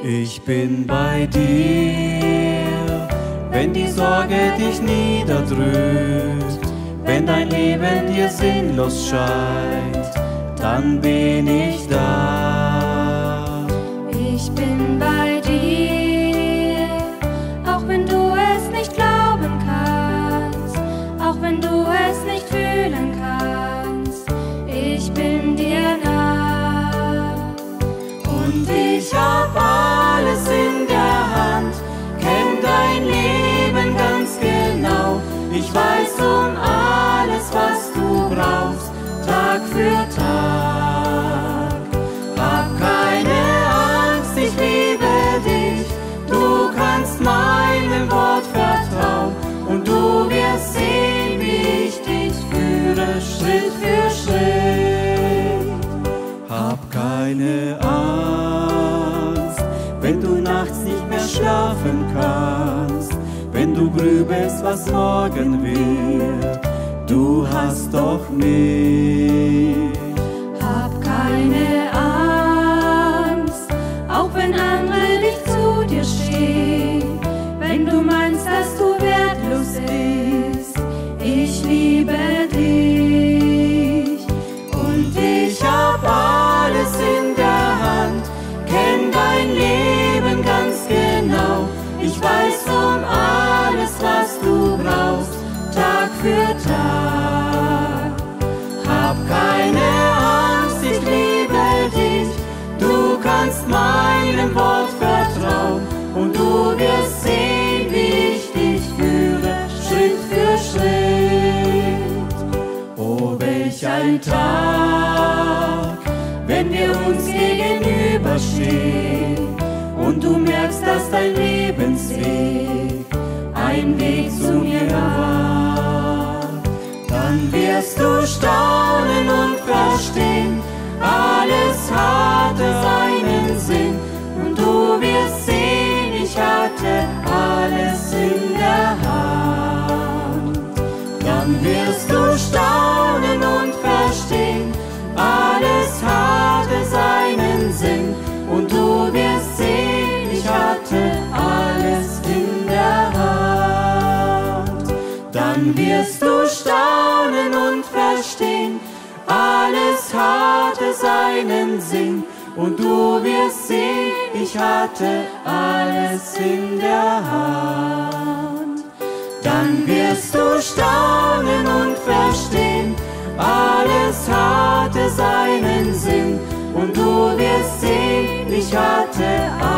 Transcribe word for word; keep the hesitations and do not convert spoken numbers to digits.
Ich bin bei dir, wenn die Sorge dich niederdrückt, wenn dein Leben dir sinnlos scheint, dann bin ich da. Ich bin bei dir, auch wenn du es nicht glauben kannst, auch wenn du es nicht fühlen kannst, ich bin dir nah. Und ich hab alles in der Hand, kenn dein Leben ganz genau. Ich weiß um alles, was du brauchst, Tag für Tag. Hab keine Angst, ich liebe dich, du kannst meinem Wort vertrauen und du wirst sehen, wie ich dich führe, Schritt für Schritt. Hab keine Angst, wenn du nachts nicht mehr schlafen kannst, wenn du grübelst, was morgen wird, du hast doch mich. Hab keine Angst, auch wenn andere nicht zu dir stehen, wenn du meinst, dass du wertlos bist, ich liebe dich. Und ich hab alles in der Hand, kenn dein Leben ganz genau. Ich weiß um alles, was du brauchst, Tag für Tag. Hab keine Angst, ich liebe dich, du kannst meinem Wort vertrauen und du wirst sehen, wie ich dich führe, Schritt für Schritt. Oh, welch ein Tag, wenn wir uns gegenüberstehen und du merkst, dass dein Lebensweg ein Weg zu mir war. Dann wirst du staunen und verstehen, alles hatte seinen Sinn und du wirst sehen, ich hatte alles in der Hand. Dann wirst du staunen und verstehen, alles hatte seinen Sinn und du wirst sehen, ich hatte alles in der Hand. Dann wirst du staunen und verstehen, alles hatte seinen Sinn und du wirst sehen, ich hatte alles in der Hand. Dann wirst du staunen und verstehen, alles hatte seinen Sinn und du wirst sehen, ich hatte alles.